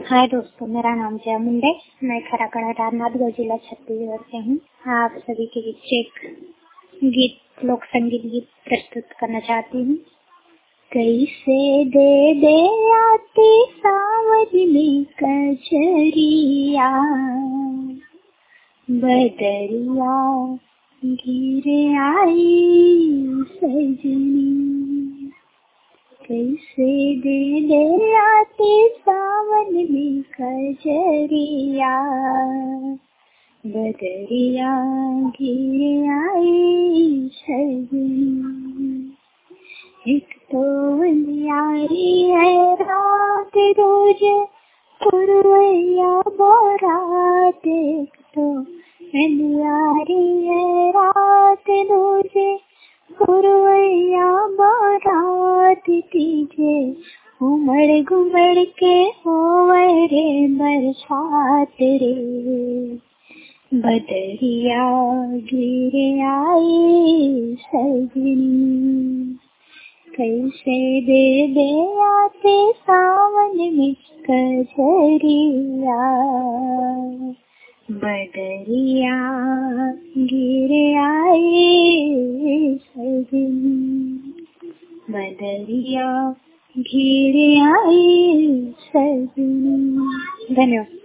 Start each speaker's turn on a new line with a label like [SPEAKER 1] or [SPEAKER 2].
[SPEAKER 1] हाय दोस्तों, मेरा नाम जया मुंडे। मैं खराकड़ा राजनांदगांव जिला छत्तीसगढ़ से हूँ। आप सभी के बीच एक गीत, लोक संगीत गीत प्रस्तुत करना चाहती हूँ। कैसे दे आती सावन में कजरिया, बदरिया घिरे आई सजनी। कैसे दे आती सावन में कजरिया, बदरिया घिरे आई सजनी। एक तो अन्यारी है रात रोज पुरवैया बोरात, एक तो अन्यारी है रात रोज पुरवैया बोरात। तीजे उमड़ घुमड़ के होवे रे बरसात रे, बदरिया गिरे आई सजनी। कैसे दे आते सावन में कजरिया, बदरिया गिरे आई सजनी, बदरिया घिरे आई सजनी। धन्यवाद।